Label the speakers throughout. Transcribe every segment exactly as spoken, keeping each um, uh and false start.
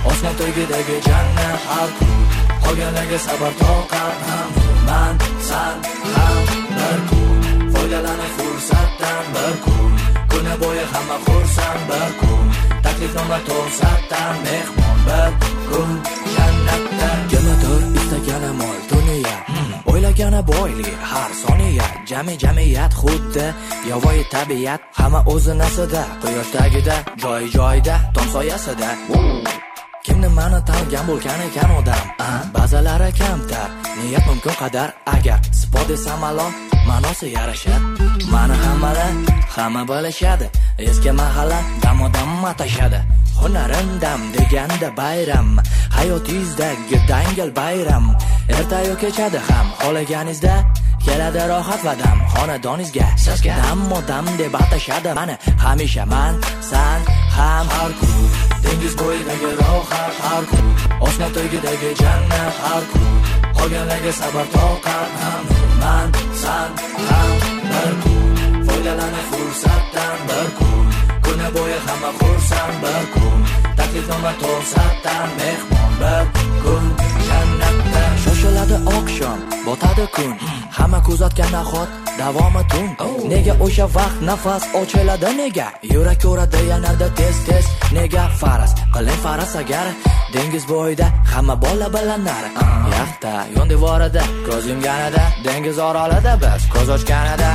Speaker 1: Osmon tagidagi jannat har kun, qolganlarga sabr toqat ham. Man san ham bir kun, foydalanib fursatdan bir kun. Kuni bo'yi hamma xursand bir kun, taklifnoma to'satdan mehmon bir kun. Jannatda kimnidir istagani mol dunyo, o'ylagani boylik har soniya. Jami jamiyat xuddi yovvoyi tabiat, hamma o'zi nasida, quyosh tagida, joy joyda, tom soyasida. Kimni ma'ni tangan bo'lgan ekan odam, ba'zalari kamtar, niyat mumkin qadar. Agar spot desa malol, ma'nosi yarashadi. Mani hammalar hamma bilishadi, eski mahalla damodam matashadi. Hunarim dam deganda bayram, hayotingizdagi dangal bayram. Ertayu kechadi ham xohlaganingizda, keladi rohat va dam xonadoningizga. Sizga damodam deb atashadi mani hamisha. Man san ham har kun, dengiz bo'yidagi rohat har kun, osmon tagidagi jannat har kun, qolganlarga sabr toqat ham. Man san ham bir kun, foydalanib fursatdan bir kun. Kuni bo'yi hamma xursand bir kun, taklifnoma to'satdan mehmon bir kun. Jannatda shoshiladi oqshom, botadi kun, hamma kuzatgan nahot davomi tun. Nega o'sha vaqt nafas ochiladi nega? Yurak ko'radi yanada tez tez nega? Faraz qiling faraz agar dengiz bo'yida hamma bola bilanar. Yaxta yon devorida ko'z yumganida, dengiz orolida biz ko'z ochganida.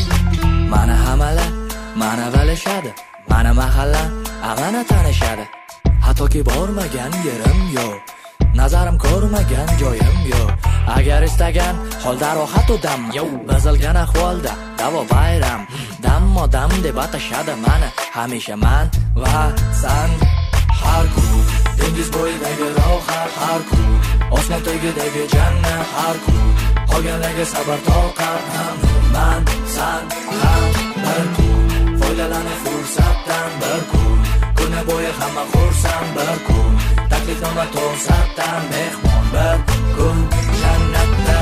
Speaker 1: Mana hamala mana bilishadi, mana mahalla amana tanishadi. Hattoki bormagan yerim yo'q, nazarim ko'rmagan joyim yo'q. Agar istagan holda rohat odam, bazilgan ahvolda davo bayram. Dammo dam deb atashadi mani hamisha. Man va san har kun, dengiz bo'yidagi rohat har kun, osmon tagidagi jannat har kun, qolganlarga sabr toqat ham. Man san ham bir kun, foydalanib fursatdan bir kun. Kuni bo'yi hamma xursand bir kun, taklifnoma to'satdan mehmon bir kun. Jannatda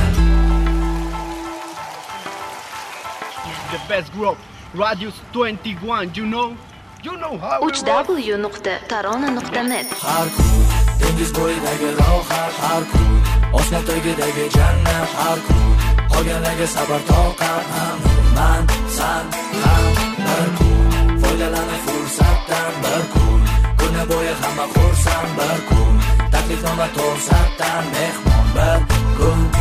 Speaker 2: the best group, Radius twenty-one, you know, you know how
Speaker 3: uch w nuqta tarona nuqta net.
Speaker 1: Har kun, dengiz bo'yidagi rohat har kun, osmon tagidagi jannat har kun, qolganlarga sabr toqat ham. Man san ham bir kun, foydalanib fursatdan bir kun. Kuni bo'yi hamma xursand bir kun, taklifnoma to'satdan mehmon bir kun.